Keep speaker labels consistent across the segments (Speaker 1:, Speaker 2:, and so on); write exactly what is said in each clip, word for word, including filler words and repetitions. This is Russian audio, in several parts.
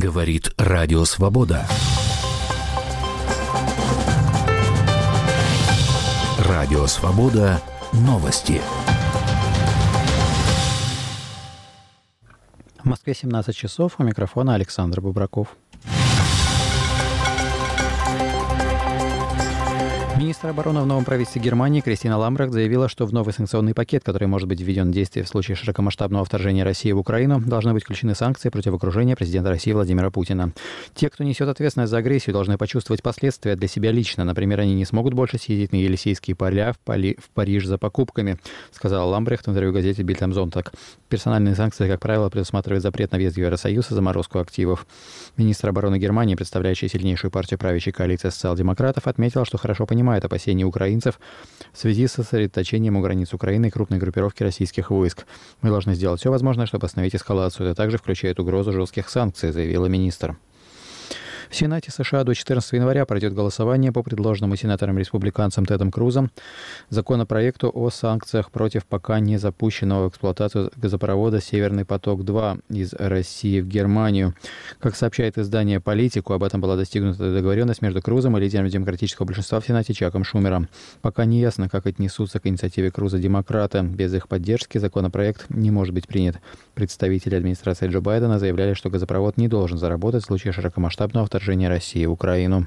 Speaker 1: Говорит Радио Свобода. Радио Свобода. Новости.
Speaker 2: В Москве семнадцать часов. У микрофона Александр Бубраков. Министр обороны в новом правительстве Германии Кристина Ламбрехт заявила, что в новый санкционный пакет, который может быть введен в действие в случае широкомасштабного вторжения России в Украину, должны быть включены санкции против окружения президента России Владимира Путина. Те, кто несет ответственность за агрессию, должны почувствовать последствия для себя лично. Например, они не смогут больше съездить на Елисейские поля в, Пали... в Париж за покупками, сказала Ламбрехт в интервью газете Bild am Sonntag. Персональные санкции, как правило, предусматривают запрет на въезд в Евросоюз и заморозку активов. Министр обороны Германии, представляющий сильнейшую партию правящей коалиции социал-демократов, отметил, что хорошо понимает опасения украинцев в связи с сосредоточением у границ Украины и крупной группировки российских войск. «Мы должны сделать все возможное, чтобы остановить эскалацию. Это также включает угрозу жестких санкций», заявила министр. В Сенате США до четырнадцатого января пройдет голосование по предложенному сенатором-республиканцем Тедом Крузом законопроекту о санкциях против пока не запущенного в эксплуатацию газопровода «Северный поток-два» из России в Германию. Как сообщает издание «Политику», об этом была достигнута договоренность между Крузом и лидером демократического большинства в Сенате Чаком Шумером. Пока не ясно, как отнесутся к инициативе Круза демократы. Без их поддержки законопроект не может быть принят. Представители администрации Джо Байдена заявляли, что газопровод не должен заработать в случае широкомасштабного вторжения России в Украину.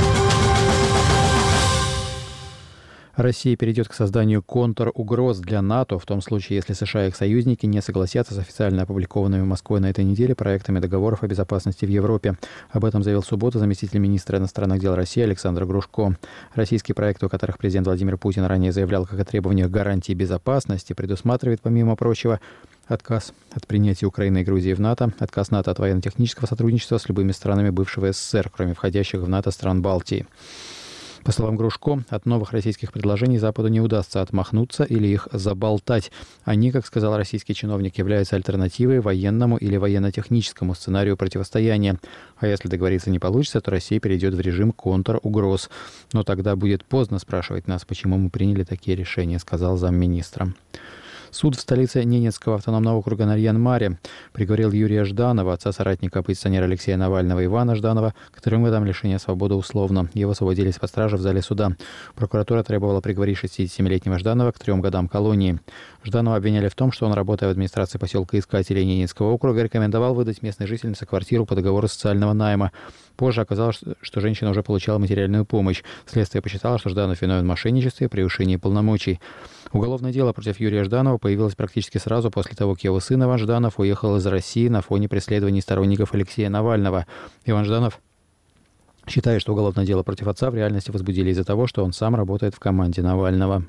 Speaker 2: Россия перейдет к созданию контругроз для НАТО в том случае, если США и их союзники не согласятся с официально опубликованными Москвой на этой неделе проектами договоров о безопасности в Европе. Об этом заявил в субботу заместитель министра иностранных дел России Александр Грушко. Российские проекты, о которых президент Владимир Путин ранее заявлял как о требованиях гарантии безопасности, предусматривает, помимо прочего, отказ от принятия Украины и Грузии в НАТО, отказ НАТО от военно-технического сотрудничества с любыми странами бывшего СССР, кроме входящих в НАТО стран Балтии. По словам Грушко, от новых российских предложений Западу не удастся отмахнуться или их заболтать. Они, как сказал российский чиновник, являются альтернативой военному или военно-техническому сценарию противостояния. А если договориться не получится, то Россия перейдет в режим контругроз. Но тогда будет поздно спрашивать нас, почему мы приняли такие решения, сказал замминистра. Суд в столице Ненецкого автономного округа Нарьян-Маре приговорил Юрия Жданова, отца соратника оппозиционера Алексея Навального Ивана Жданова, к трем годам лишения свободы условно. Его освободили из-под стражи в зале суда. Прокуратура требовала приговорить шестидесятисемилетнего Жданова к трем годам колонии. Жданова обвиняли в том, что он, работая в администрации поселка Искателей Ненецкого округа, рекомендовал выдать местной жительнице квартиру по договору социального найма. Позже оказалось, что женщина уже получала материальную помощь. Следствие посчитало, что Жданов виновен в мошенничестве и превышении полномочий. Уголовное дело против Юрия Жданова появилось практически сразу после того, как его сын Иван Жданов уехал из России на фоне преследований сторонников Алексея Навального. Иван Жданов считает, что уголовное дело против отца в реальности возбудили из-за того, что он сам работает в команде Навального.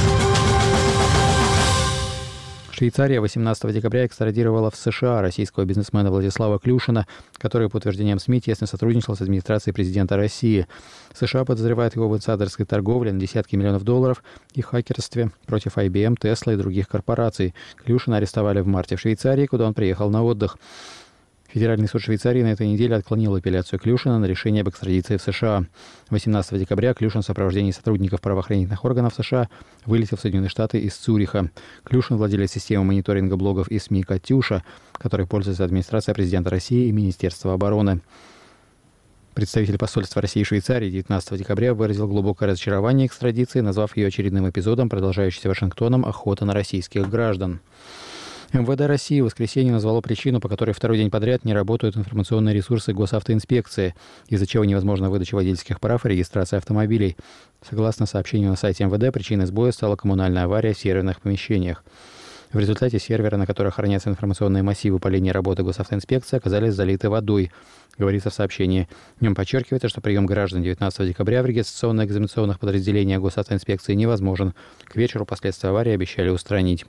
Speaker 2: Швейцария восемнадцатого декабря экстрадировала в США российского бизнесмена Владислава Клюшина, который, по утверждениям СМИ, тесно сотрудничал с администрацией президента России. США подозревают его в инсайдерской торговле на десятки миллионов долларов и хакерстве против ай би эм, Tesla и других корпораций. Клюшина арестовали в марте в Швейцарии, куда он приехал на отдых. Федеральный суд Швейцарии на этой неделе отклонил апелляцию Клюшина на решение об экстрадиции в США. восемнадцатого декабря Клюшин в сопровождении сотрудников правоохранительных органов США вылетел в Соединенные Штаты из Цюриха. Клюшин владелец системы мониторинга блогов и СМИ «Катюша», которой пользуется администрация президента России и Министерство обороны. Представитель посольства России и Швейцарии девятнадцатого декабря выразил глубокое разочарование экстрадиции, назвав ее очередным эпизодом, продолжающейся Вашингтоном охоты на российских граждан. эм вэ дэ России в воскресенье назвало причину, по которой второй день подряд не работают информационные ресурсы госавтоинспекции, из-за чего невозможна выдача водительских прав и регистрация автомобилей. Согласно сообщению на сайте эм вэ дэ, причиной сбоя стала коммунальная авария в серверных помещениях. В результате серверы, на которых хранятся информационные массивы по линии работы госавтоинспекции, оказались залиты водой, говорится в сообщении. В нем подчеркивается, что прием граждан девятнадцатого декабря в регистрационно-экзаменационных подразделениях госавтоинспекции невозможен. К вечеру последствия аварии обещали устранить.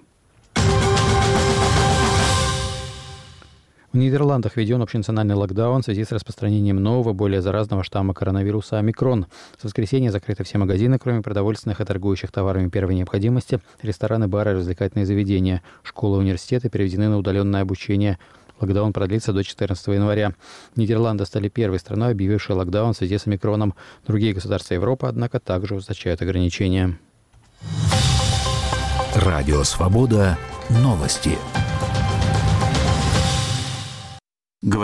Speaker 2: В Нидерландах введен общенациональный локдаун в связи с распространением нового, более заразного штамма коронавируса омикрон. С воскресенья закрыты все магазины, кроме продовольственных и торгующих товарами первой необходимости, рестораны, бары, развлекательные заведения, школы, университеты переведены на удаленное обучение. Локдаун продлится до четырнадцатого января. Нидерланды стали первой страной, объявившей локдаун в связи с омикроном. Другие государства Европы, однако, также ужесточают ограничения.
Speaker 1: Радио Свобода. Новости.